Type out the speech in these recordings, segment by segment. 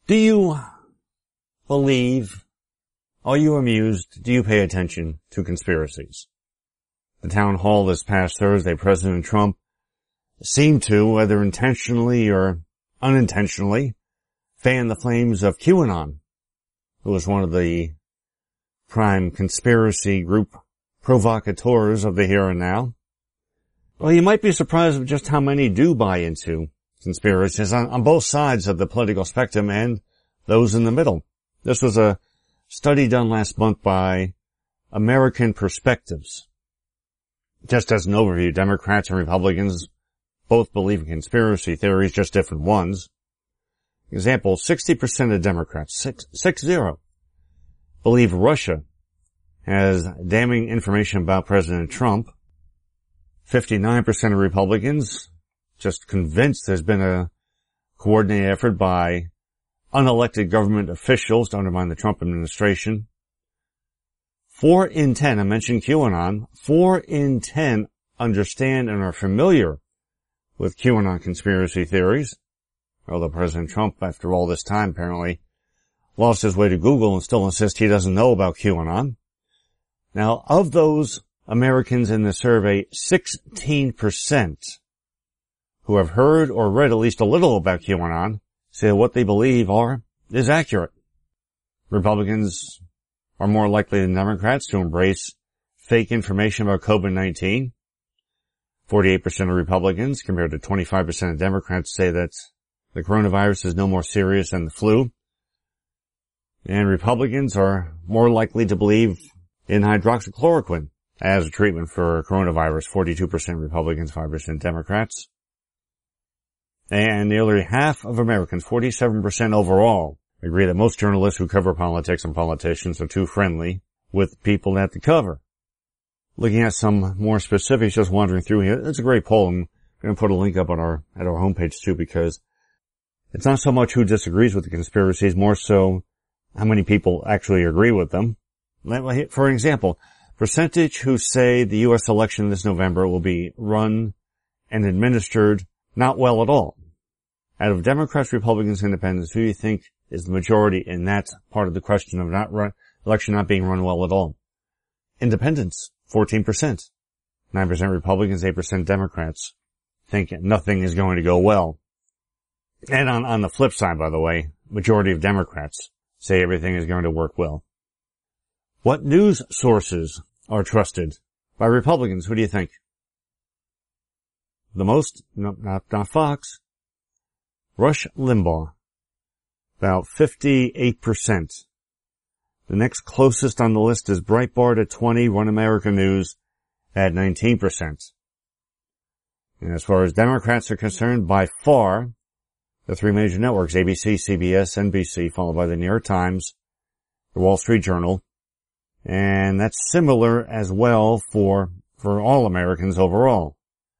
Do you believe? Are you amused? Do you pay attention to conspiracies? The town hall this past Thursday, President Trump seemed to, whether intentionally or unintentionally, fan the flames of QAnon, who was one of the prime conspiracy group provocateurs of the here and now. Well, you might be surprised at just how many do buy into conspiracies on both sides of the political spectrum and those in the middle. This was a study done last month by American Perspectives. Just as an overview, Democrats and Republicans both believe in conspiracy theories, just different ones. Example, 60% of Democrats, 60, believe Russia has damning information about President Trump. 59% of Republicans just convinced there's been a coordinated effort by unelected government officials to undermine the Trump administration. 4 in 10, I mentioned QAnon, 4 in 10 understand and are familiar with QAnon conspiracy theories. Although President Trump, after all this time, apparently lost his way to Google and still insists he doesn't know about QAnon. Now, of those Americans in the survey, 16% who have heard or read at least a little about QAnon say that what they believe is accurate. Republicans are more likely than Democrats to embrace fake information about COVID-19. 48% of Republicans, compared to 25% of Democrats, say that the coronavirus is no more serious than the flu. And Republicans are more likely to believe in hydroxychloroquine as a treatment for coronavirus. 42% Republicans, 5% Democrats. And nearly half of Americans, 47% overall, agree that most journalists who cover politics and politicians are too friendly with people at the cover. Looking at some more specifics, just wandering through here, it's a great poll. I'm going to put a link up on at our homepage too, because it's not so much who disagrees with the conspiracies, more so how many people actually agree with them. For example, percentage who say the U.S. election this November will be run and administered not well at all. Out of Democrats, Republicans, Independents, who do you think is the majority in that part of the question of election not being run well at all? Independents, 14%. 9% Republicans, 8% Democrats think nothing is going to go well. And on the flip side, by the way, majority of Democrats say everything is going to work well. What news sources are trusted by Republicans? Who do you think? The most? No, not Fox. Rush Limbaugh. About 58%. The next closest on the list is Breitbart at 20%, One America News at 19%. And as far as Democrats are concerned, by far, the 3 major networks, ABC, CBS, NBC, followed by the New York Times, the Wall Street Journal, and that's similar as well for all Americans overall.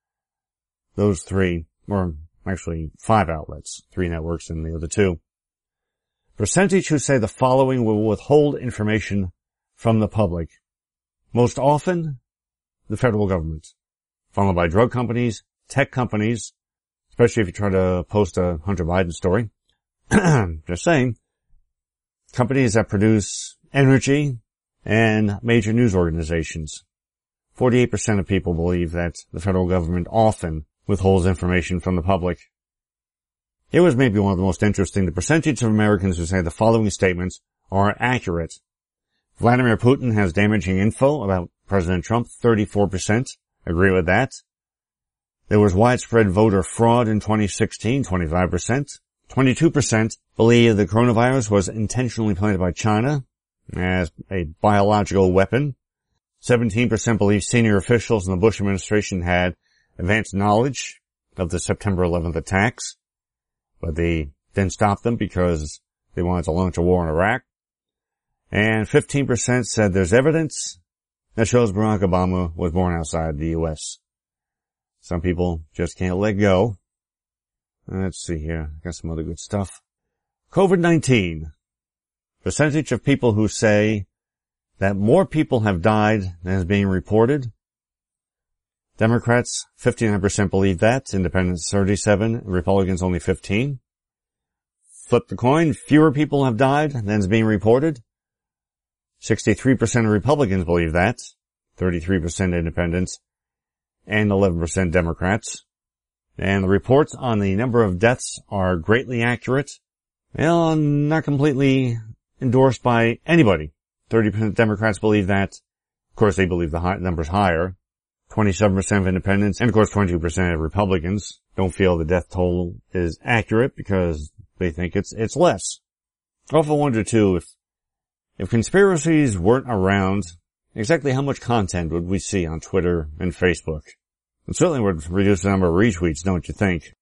Those 3, or actually 5 outlets, 3 networks and the other 2. Percentage who say the following will withhold information from the public. Most often, the federal government, followed by drug companies, tech companies, especially if you try to post a Hunter Biden story. Just saying. Companies that produce energy and major news organizations. 48% of people believe that the federal government often withholds information from the public. Here was maybe one of the most interesting. The percentage of Americans who say the following statements are accurate. Vladimir Putin has damaging info about President Trump. 34% agree with that. There was widespread voter fraud in 2016. 25%. 22% believe the coronavirus was intentionally planted by China as a biological weapon. 17% believe senior officials in the Bush administration had advanced knowledge of the September 11th attacks, but they didn't stop them because they wanted to launch a war in Iraq. And 15% said there's evidence that shows Barack Obama was born outside the U.S. Some people just can't let go. Let's see here. Got some other good stuff. COVID-19. Percentage of people who say that more people have died than is being reported. Democrats, 59% believe that. Independents, 37%. Republicans, only 15%. Flip the coin. Fewer people have died than is being reported. 63% of Republicans believe that. 33% independents. And 11% Democrats. And the reports on the number of deaths are greatly accurate. Well, not completely endorsed by anybody. 30% Democrats believe that. Of course, they believe the number's higher. 27% of independents, and of course 22% of Republicans don't feel the death toll is accurate because they think it's less. I often wonder too, if conspiracies weren't around, exactly how much content would we see on Twitter and Facebook? It certainly would reduce the number of retweets, don't you think?